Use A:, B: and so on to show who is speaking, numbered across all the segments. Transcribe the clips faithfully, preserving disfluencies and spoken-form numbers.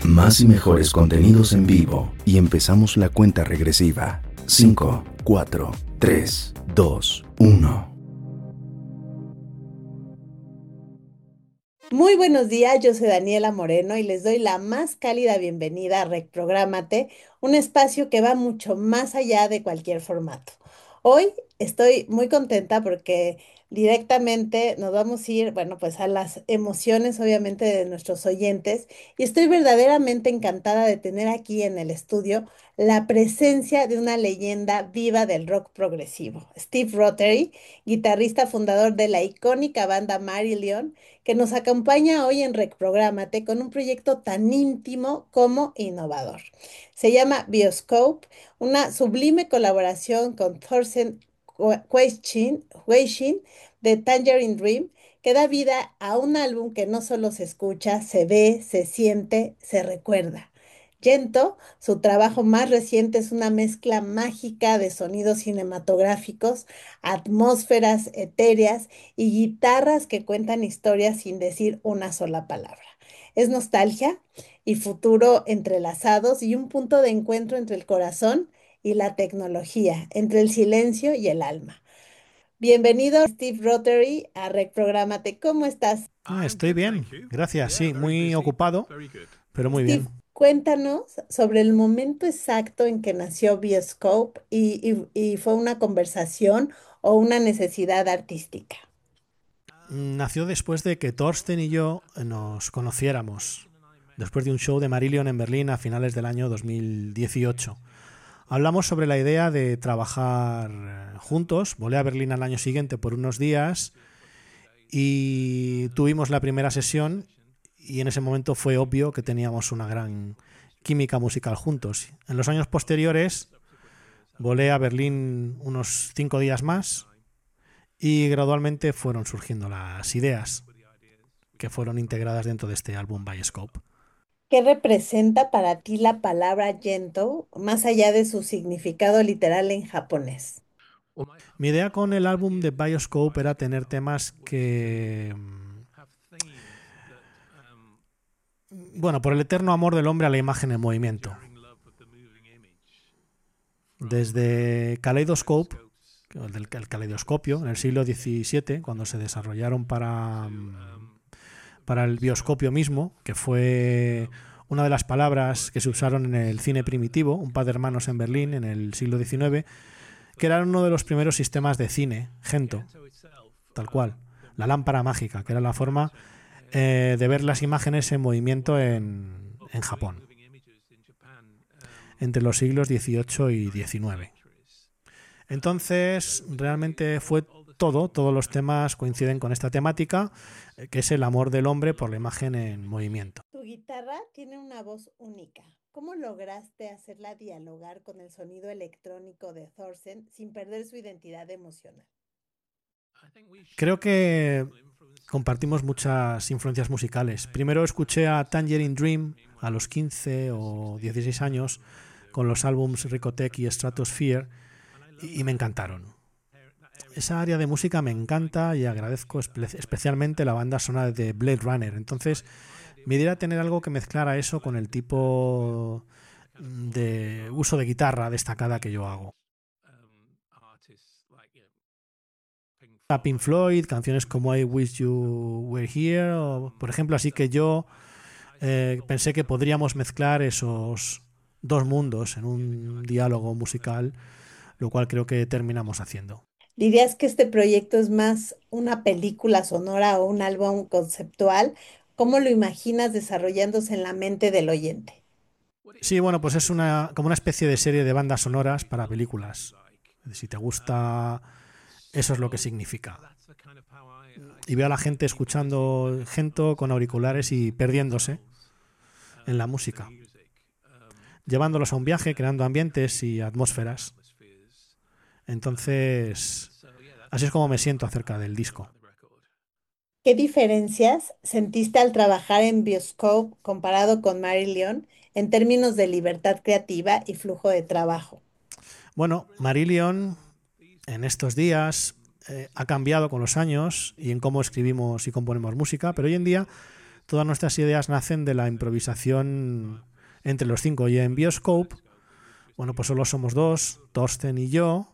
A: Más y mejores contenidos en vivo y empezamos la cuenta regresiva. cinco, cuatro, tres, dos, uno.
B: Muy buenos días, yo soy Daniela Moreno y les doy la más cálida bienvenida a Reprográmate, un espacio que va mucho más allá de cualquier formato. Hoy estoy muy contenta porque directamente nos vamos a ir, bueno, pues a las emociones obviamente de nuestros oyentes y estoy verdaderamente encantada de tener aquí en el estudio la presencia de una leyenda viva del rock progresivo, Steve Rothery, guitarrista fundador de la icónica banda Marillion, que nos acompaña hoy en Reprográmate con un proyecto tan íntimo como innovador. Se llama Bioscope, una sublime colaboración con Thorsten Weishin de Tangerine Dream, que da vida a un álbum que no solo se escucha, se ve, se siente, se recuerda. Gento, su trabajo más reciente, es una mezcla mágica de sonidos cinematográficos, atmósferas etéreas y guitarras que cuentan historias sin decir una sola palabra. Es nostalgia y futuro entrelazados y un punto de encuentro entre el corazón y la tecnología, entre el silencio y el alma. Bienvenido, Steve Rothery, a Reprográmate. ¿Cómo estás?
C: Ah, estoy bien, gracias. Sí, muy ocupado, pero muy
B: Steve,
C: bien.
B: cuéntanos sobre el momento exacto en que nació Bioscope y, y- y fue una conversación o una necesidad artística.
C: Nació después de que Thorsten y yo nos conociéramos, después de un show de Marillion en Berlín a finales del año dos mil dieciocho. Hablamos sobre la idea de trabajar eh, juntos. Volé a Berlín al año siguiente por unos días y tuvimos la primera sesión y en ese momento fue obvio que teníamos una gran química musical juntos. En los años posteriores volé a Berlín unos cinco días más y gradualmente fueron surgiendo las ideas que fueron integradas dentro de este álbum Bioscope.
B: ¿Qué representa para ti la palabra Gento, más allá de su significado literal en japonés?
C: Mi idea con el álbum de Bioscope era tener temas que, bueno, por el eterno amor del hombre a la imagen en movimiento. Desde Kaleidoscope, el del el caleidoscopio, en el siglo diecisiete, cuando se desarrollaron para, para el bioscopio mismo, que fue una de las palabras que se usaron en el cine primitivo, un par de hermanos en Berlín en el siglo diecinueve, que era uno de los primeros sistemas de cine, Gento, tal cual, la lámpara mágica, que era la forma eh, de ver las imágenes en movimiento en, en Japón, entre los siglos dieciocho y diecinueve. Entonces, realmente fue todo, todos los temas coinciden con esta temática, eh, que es el amor del hombre por la imagen en movimiento.
B: Tu guitarra tiene una voz única. ¿Cómo lograste hacerla dialogar con el sonido electrónico de Thorsten sin perder su identidad emocional?
C: Creo que compartimos muchas influencias musicales. Primero escuché a Tangerine Dream a los quince o dieciséis años con los álbums Ricotech y Stratosphere y, y me encantaron. Esa área de música me encanta y agradezco espe- especialmente la banda sonora de Blade Runner. Entonces, mi idea era tener algo que mezclara eso con el tipo de uso de guitarra destacada que yo hago. A Pink Floyd, canciones como I Wish You Were Here, o, por ejemplo, así que yo eh, pensé que podríamos mezclar esos dos mundos en un diálogo musical, lo cual creo que terminamos haciendo.
B: ¿Dirías que este proyecto es más una película sonora o un álbum conceptual? ¿Cómo lo imaginas desarrollándose en la mente del oyente?
C: Sí, bueno, pues es una como una especie de serie de bandas sonoras para películas. Si te gusta, eso es lo que significa. Y veo a la gente escuchando Gento con auriculares y perdiéndose en la música, llevándolos a un viaje, creando ambientes y atmósferas. Entonces, así es como me siento acerca del disco.
B: ¿Qué diferencias sentiste al trabajar en Bioscope comparado con Marillion en términos de libertad creativa y flujo de trabajo?
C: Bueno, Marillion en estos días eh, ha cambiado con los años y en cómo escribimos y componemos música, pero hoy en día todas nuestras ideas nacen de la improvisación entre los cinco. Y en Bioscope, bueno, pues solo somos dos, Thorsten y yo,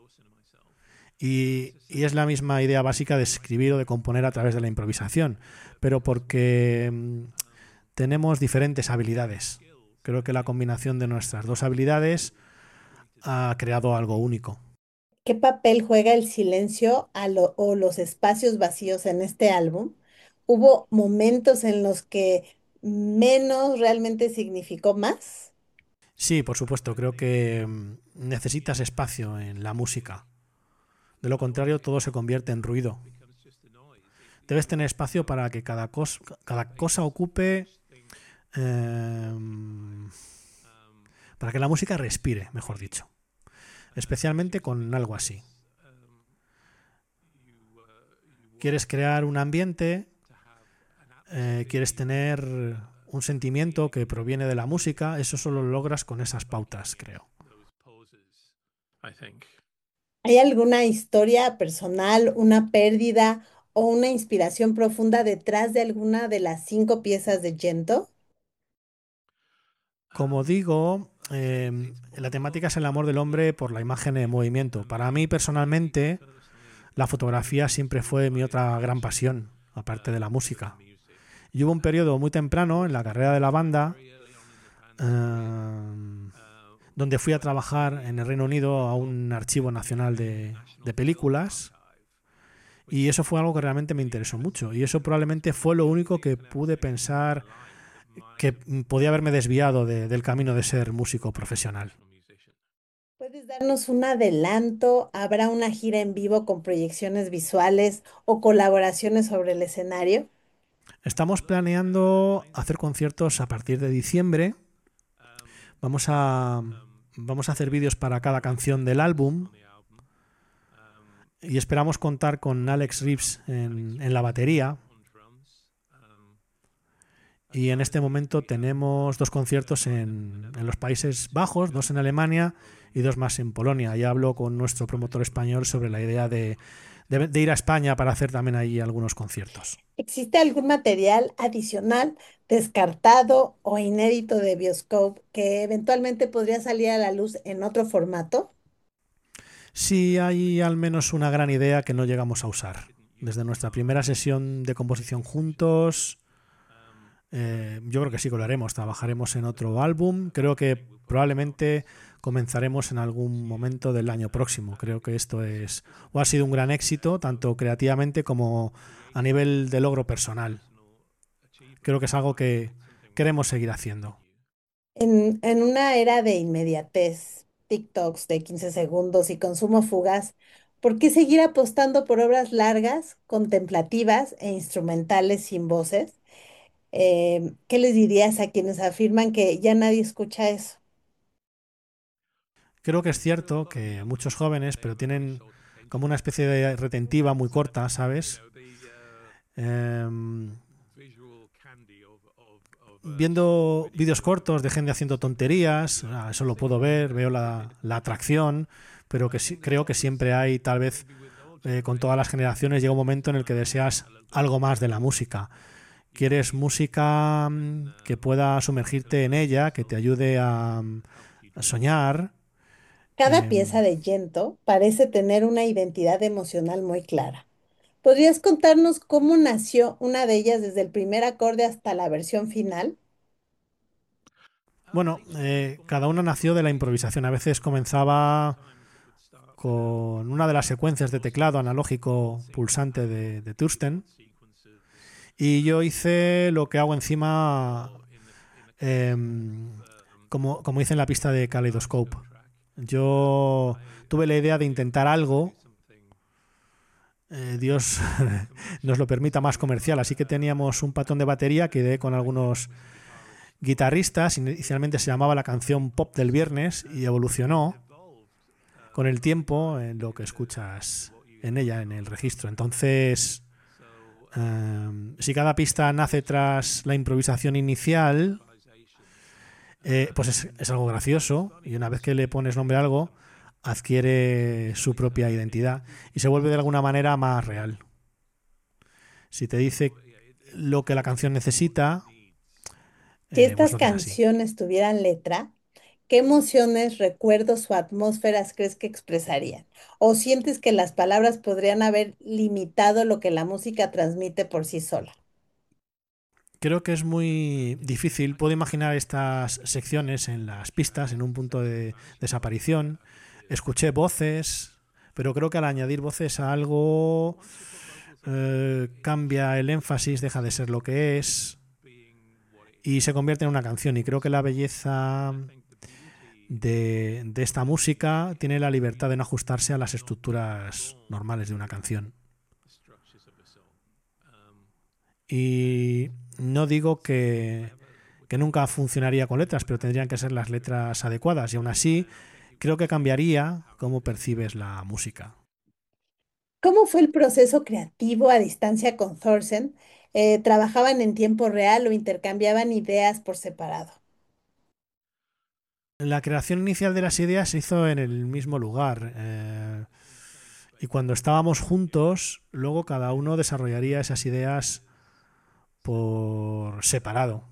C: y, y es la misma idea básica de escribir o de componer a través de la improvisación, pero porque mmm, tenemos diferentes habilidades. Creo que la combinación de nuestras dos habilidades ha creado algo único.
B: ¿Qué papel juega el silencio a lo- o los espacios vacíos en este álbum? ¿Hubo momentos en los que menos realmente significó más?
C: Sí, por supuesto, creo que mm, necesitas espacio en la música. De lo contrario, todo se convierte en ruido. Debes tener espacio para que cada, cos- cada cosa ocupe... eh, para que la música respire, mejor dicho. Especialmente con algo así. Quieres crear un ambiente, eh, quieres tener un sentimiento que proviene de la música, eso solo lo logras con esas pautas, creo.
B: ¿Hay alguna historia personal, una pérdida o una inspiración profunda detrás de alguna de las cinco piezas de Gento?
C: Como digo, eh, la temática es el amor del hombre por la imagen en movimiento. Para mí, personalmente, la fotografía siempre fue mi otra gran pasión, aparte de la música. Y hubo un periodo muy temprano en la carrera de la banda eh, donde fui a trabajar en el Reino Unido a un archivo nacional de, de películas, y eso fue algo que realmente me interesó mucho, y eso probablemente fue lo único que pude pensar que podía haberme desviado de, del camino de ser músico profesional.
B: ¿Puedes darnos un adelanto? ¿Habrá una gira en vivo con proyecciones visuales o colaboraciones sobre el escenario?
C: Estamos planeando hacer conciertos a partir de diciembre. Vamos a, vamos a hacer vídeos para cada canción del álbum y esperamos contar con Alex Reeves en, en la batería. Y en este momento tenemos dos conciertos en, en los Países Bajos, dos en Alemania y dos más en Polonia. Ya hablo con nuestro promotor español sobre la idea de, de, de ir a España para hacer también ahí algunos conciertos.
B: ¿Existe algún material adicional, descartado o inédito de Bioscope que eventualmente podría salir a la luz en otro formato?
C: Sí, hay al menos una gran idea que no llegamos a usar. Desde nuestra primera sesión de composición juntos, eh, yo creo que sí que lo haremos. Trabajaremos en otro álbum. Creo que probablemente comenzaremos en algún momento del año próximo. Creo que esto es o ha sido un gran éxito, tanto creativamente como a nivel de logro personal. Creo que es algo que queremos seguir haciendo.
B: En, en una era de inmediatez, TikToks de quince segundos y consumo fugaz, ¿por qué seguir apostando por obras largas, contemplativas e instrumentales sin voces? Eh, ¿qué les dirías a quienes afirman que ya nadie escucha eso?
C: Creo que es cierto que muchos jóvenes, pero tienen como una especie de retentiva muy corta, ¿sabes? Eh, viendo vídeos cortos de gente haciendo tonterías, ah, eso lo puedo ver, veo la, la atracción, pero que sí, creo que siempre hay, tal vez eh, con todas las generaciones, llega un momento en el que deseas algo más de la música. Quieres música que pueda sumergirte en ella, que te ayude a, a soñar.
B: Cada
C: Eh,
B: pieza de Gento parece tener una identidad emocional muy clara. ¿Podrías contarnos cómo nació una de ellas desde el primer acorde hasta la versión final?
C: bueno, eh, cada una nació de la improvisación. A veces comenzaba con una de las secuencias de teclado analógico pulsante de, de Thorsten, y yo hice lo que hago encima, eh, como, como hice en la pista de Kaleidoscope. Yo tuve la idea de intentar algo, eh, Dios nos lo permita, más comercial, así que teníamos un patrón de batería que ideé con algunos guitarristas. Inicialmente se llamaba la canción Pop del Viernes y evolucionó con el tiempo en lo que escuchas en ella, en el registro. Entonces, eh, si cada pista nace tras la improvisación inicial, eh, pues es, es algo gracioso, y una vez que le pones nombre a algo, adquiere su propia identidad y se vuelve de alguna manera más real. Si te dice lo que la canción necesita,
B: Si
C: eh, pues
B: estas
C: lo deja así.
B: canciones tuvieran letra, ¿qué emociones, recuerdos o atmósferas crees que expresarían? ¿O sientes que las palabras podrían haber limitado lo que la música transmite por sí sola?
C: Creo que es muy difícil. Puedo imaginar estas secciones en las pistas, en un punto de desaparición. Escuché voces, pero creo que al añadir voces a algo eh, cambia el énfasis, deja de ser lo que es y se convierte en una canción. Y creo que la belleza de, de esta música tiene la libertad de no ajustarse a las estructuras normales de una canción. Y no digo que, que nunca funcionaría con letras, pero tendrían que ser las letras adecuadas. Y aún así, creo que cambiaría cómo percibes la música.
B: ¿Cómo fue el proceso creativo a distancia con Thorsen? Eh, ¿trabajaban en tiempo real o intercambiaban ideas por separado?
C: La creación inicial de las ideas se hizo en el mismo lugar. Eh, y cuando estábamos juntos, luego cada uno desarrollaría esas ideas por separado.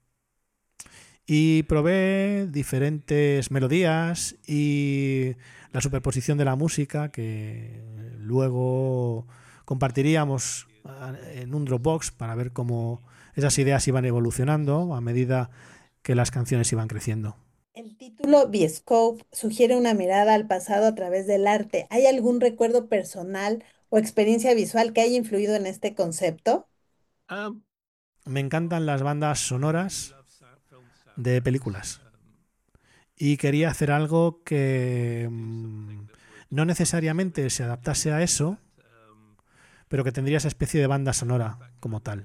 C: Y probé diferentes melodías y la superposición de la música que luego compartiríamos en un Dropbox para ver cómo esas ideas iban evolucionando a medida que las canciones iban creciendo.
B: El título Bioscope sugiere una mirada al pasado a través del arte. ¿Hay algún recuerdo personal o experiencia visual que haya influido en este concepto?
C: Me encantan las bandas sonoras de películas y quería hacer algo que mmm, no necesariamente se adaptase a eso, pero que tendría esa especie de banda sonora como tal.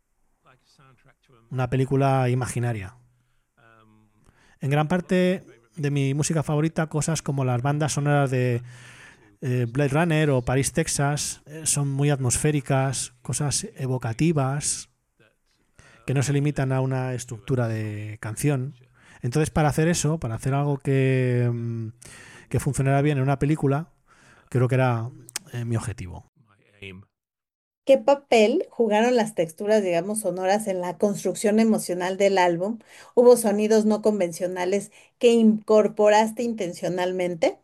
C: Una película imaginaria. En gran parte de mi música favorita, cosas como las bandas sonoras de eh, Blade Runner o París, Texas, eh, son muy atmosféricas, cosas evocativas, que no se limitan a una estructura de canción. Entonces, para hacer eso, para hacer algo que, que funcionara bien en una película, creo que era eh, mi objetivo.
B: ¿Qué papel jugaron las texturas, digamos, sonoras en la construcción emocional del álbum? ¿Hubo sonidos no convencionales que incorporaste intencionalmente?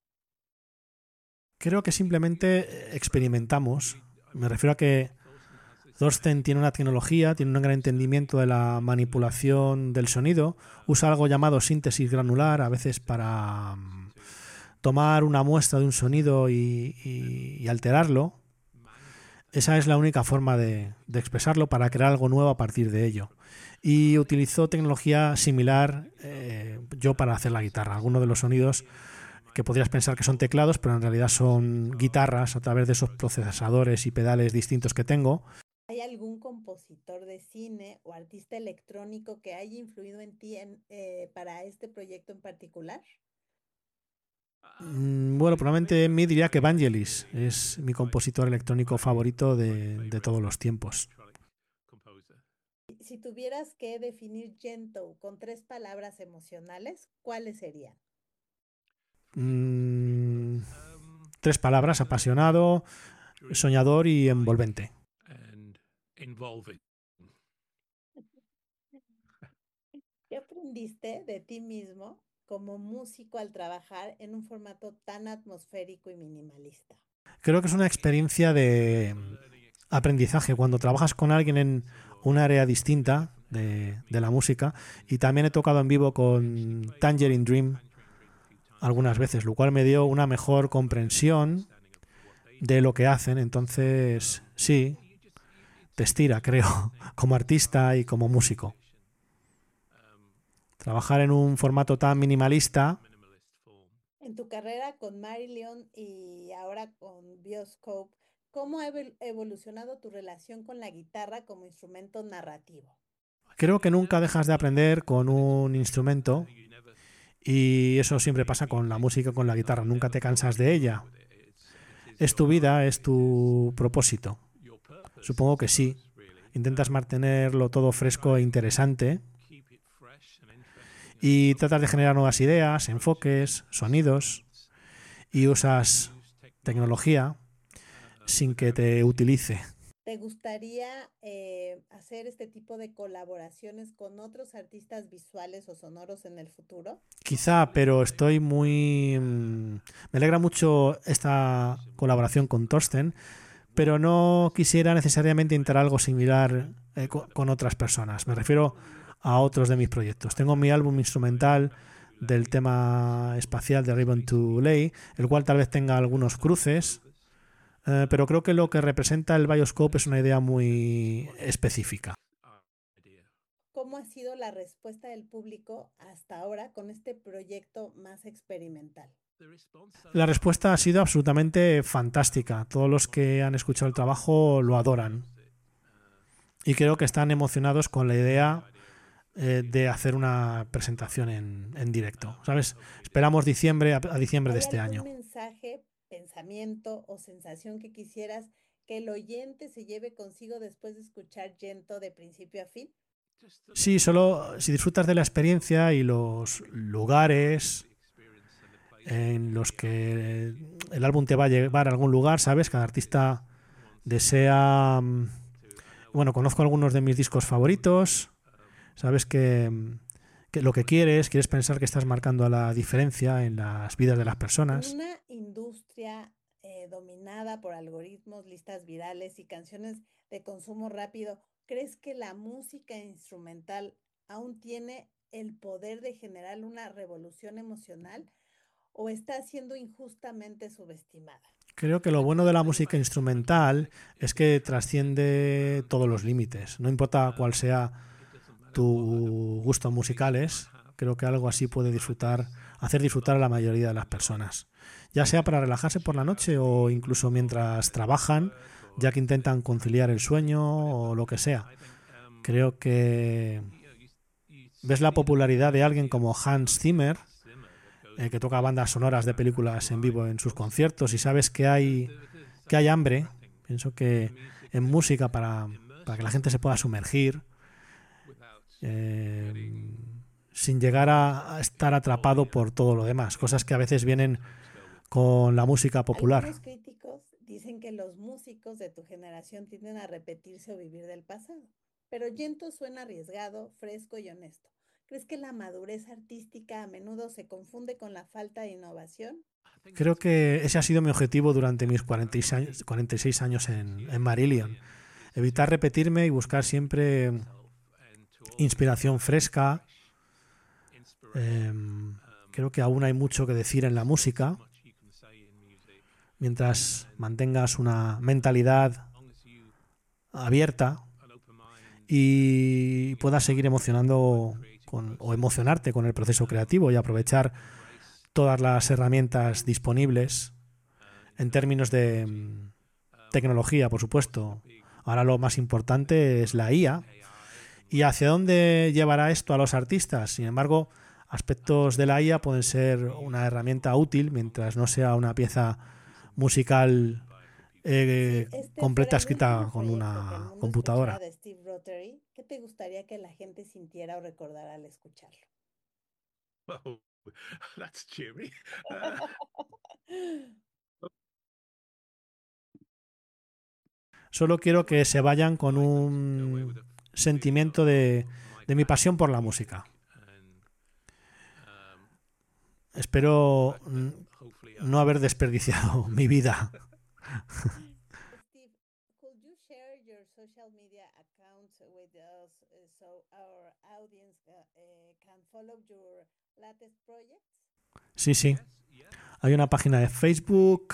C: Creo que simplemente experimentamos. Me refiero a que Thorsten tiene una tecnología, tiene un gran entendimiento de la manipulación del sonido, usa algo llamado síntesis granular, a veces para um, tomar una muestra de un sonido y, y, y alterarlo. Esa es la única forma de, de expresarlo para crear algo nuevo a partir de ello. Y utilizó tecnología similar eh, yo para hacer la guitarra. Algunos de los sonidos que podrías pensar que son teclados, pero en realidad son guitarras a través de esos procesadores y pedales distintos que tengo.
B: ¿Hay algún compositor de cine o artista electrónico que haya influido en ti en, eh, para este proyecto en particular?
C: Bueno, probablemente me diría que Vangelis es mi compositor electrónico favorito de, de todos los tiempos.
B: Si tuvieras que definir Gentoo con tres palabras emocionales, ¿cuáles serían?
C: Mm, tres palabras: apasionado, soñador y envolvente.
B: ¿Qué aprendiste de ti mismo como músico al trabajar en un formato tan atmosférico y minimalista?
C: Creo que es una experiencia de aprendizaje cuando trabajas con alguien en un área distinta de, de la música, y también he tocado en vivo con Tangerine Dream algunas veces, lo cual me dio una mejor comprensión de lo que hacen. Entonces sí, te estira, creo, como artista y como músico. Trabajar en un formato tan minimalista.
B: En tu carrera con Marillion y ahora con Bioscope, ¿cómo ha evolucionado tu relación con la guitarra como instrumento narrativo?
C: Creo que nunca dejas de aprender con un instrumento, y eso siempre pasa con la música, con la guitarra. Nunca te cansas de ella. Es tu vida, es tu propósito. Supongo que sí. Intentas mantenerlo todo fresco e interesante y tratas de generar nuevas ideas, enfoques, sonidos, y usas tecnología sin que te utilice.
B: ¿Te gustaría eh, hacer este tipo de colaboraciones con otros artistas visuales o sonoros en el futuro?
C: Quizá, pero estoy muy... mm, Me alegra mucho esta colaboración con Thorsten, pero no quisiera necesariamente intentar algo similar eh, co- con otras personas. Me refiero a otros de mis proyectos. Tengo mi álbum instrumental del tema espacial de Ribbon to Lay, el cual tal vez tenga algunos cruces, eh, pero creo que lo que representa el Bioscope es una idea muy específica.
B: ¿Cómo ha sido la respuesta del público hasta ahora con este proyecto más experimental?
C: La respuesta ha sido absolutamente fantástica. Todos los que han escuchado el trabajo lo adoran y creo que están emocionados con la idea eh, de hacer una presentación en, en directo. ¿Sabes? Esperamos diciembre a, a diciembre de
B: ¿Hay
C: este
B: algún
C: año.
B: mensaje, pensamiento o sensación que quisieras que el oyente se lleve consigo después de escuchar Gento de principio a fin?
C: Sí, solo si disfrutas de la experiencia y los lugares en los que el álbum te va a llevar a algún lugar, ¿sabes? Cada artista desea... mm, Bueno, conozco algunos de mis discos favoritos, sabes que, mm, que lo que quieres, quieres pensar que estás marcando la diferencia en las vidas de las
B: En
C: personas.
B: una industria eh, dominada por algoritmos, listas virales y canciones de consumo rápido, ¿crees que la música instrumental aún tiene el poder de generar una revolución emocional o está siendo injustamente subestimada?
C: Creo que lo bueno de la música instrumental es que trasciende todos los límites. No importa cuál sea tu gusto musicales, creo que algo así puede disfrutar, hacer disfrutar a la mayoría de las personas. Ya sea para relajarse por la noche o incluso mientras trabajan, ya que intentan conciliar el sueño o lo que sea. Creo que ves la popularidad de alguien como Hans Zimmer, eh, que toca bandas sonoras de películas en vivo en sus conciertos, y sabes que hay, que hay hambre. Pienso que en música para, para que la gente se pueda sumergir, eh, sin llegar a, a estar atrapado por todo lo demás, cosas que a veces vienen con la música popular.
B: Algunos críticos dicen que los músicos de tu generación tienden a repetirse o vivir del pasado, pero Gento suena arriesgado, fresco y honesto. ¿Crees que la madurez artística a menudo se confunde con la falta de innovación?
C: Creo que ese ha sido mi objetivo durante mis cuarenta y seis, cuarenta y seis años en, en Marillion. Evitar repetirme y buscar siempre inspiración fresca. Eh, creo que aún hay mucho que decir en la música. Mientras mantengas una mentalidad abierta y puedas seguir emocionando con, o emocionarte con el proceso creativo y aprovechar todas las herramientas disponibles en términos de mm, tecnología, por supuesto. Ahora lo más importante es la I A. ¿Y hacia dónde llevará esto a los artistas? Sin embargo, aspectos de la I A pueden ser una herramienta útil mientras no sea una pieza musical eh,
B: Sí, este
C: completa
B: fuera el
C: escrita
B: último
C: con
B: proyecto que el
C: una
B: mundo escuchara
C: computadora.
B: de Steve Rothery, ¿qué te gustaría que la gente sintiera o recordara al escucharlo?
D: Oh, that's cheery. Uh,
C: Solo quiero que se vayan con un sentimiento de, de mi pasión por la música. Espero mm, no haber desperdiciado mi vida.
B: Steve, could you share your social media accounts with us uh, so our audience uh, uh, can follow your latest projects?
C: Sí, sí. Hay una página de Facebook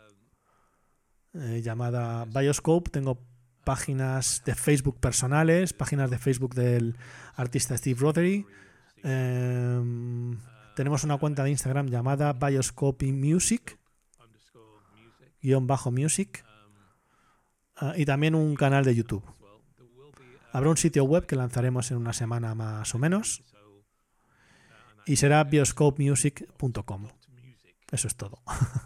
C: eh, llamada Bioscope. Tengo páginas de Facebook personales, páginas de Facebook del artista Steve Rothery. Eh, tenemos una cuenta de Instagram llamada Bioscope Music, guión bajo music, uh, y también un canal de YouTube. Habrá un sitio web que lanzaremos en una semana más o menos y será bioscope music punto com. Eso es todo.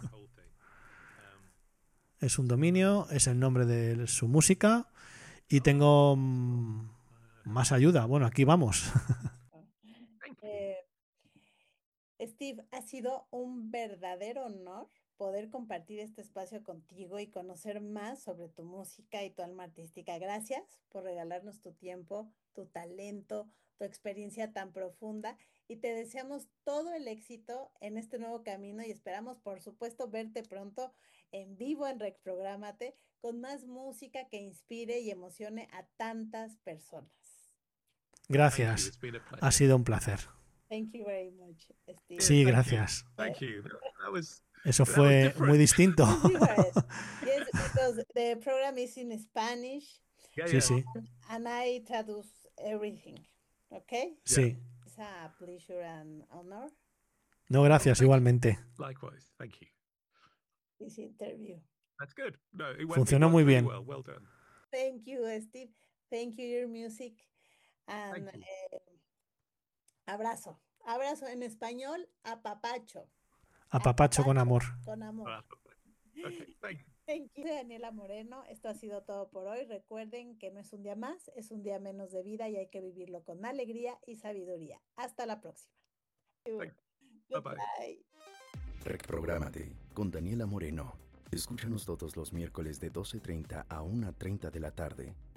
C: Es un dominio, es el nombre de su música y tengo mm, más ayuda. Bueno, aquí vamos.
B: Eh, Steve, ha sido un verdadero honor poder compartir este espacio contigo y conocer más sobre tu música y tu alma artística. Gracias por regalarnos tu tiempo, tu talento, tu experiencia tan profunda y te deseamos todo el éxito en este nuevo camino y esperamos, por supuesto, verte pronto en vivo en Reprográmate con más música que inspire y emocione a tantas personas.
C: Gracias. Ha sido un placer.
B: Thank you very much, Steve.
C: Sí,
D: Thank
C: gracias.
D: you. Thank you. That was
C: Eso
D: that was
C: fue
D: different.
C: muy distinto.
B: Yes, because the program is in Spanish
D: Yeah,
C: Sí,
D: yeah.
C: sí.
B: and I traduce everything. Okay?
C: Sí.
B: It's a pleasure and honor,
C: No, gracias, igualmente.
D: Likewise. Thank you.
B: this interview.
D: That's good. No, it went, it
C: Funcionó
D: worked
C: muy
D: really
C: bien.
D: well. Well done.
B: Thank you, Steve. Thank you, your music. And
D: Thank you.
B: eh, abrazo. Abrazo en español, apapacho.
C: Apapacho con amor.
B: Con amor.
D: Ah, okay. Thank you.
B: Thank you, Daniela Moreno. Esto ha sido todo por hoy. Recuerden que no es un día más, es un día menos de vida y hay que vivirlo con alegría y sabiduría. Hasta la próxima.
D: Thank you. Bye-bye.
B: Goodbye.
A: Reprográmate con Daniela Moreno. Escúchanos todos los miércoles de doce treinta a una treinta de la tarde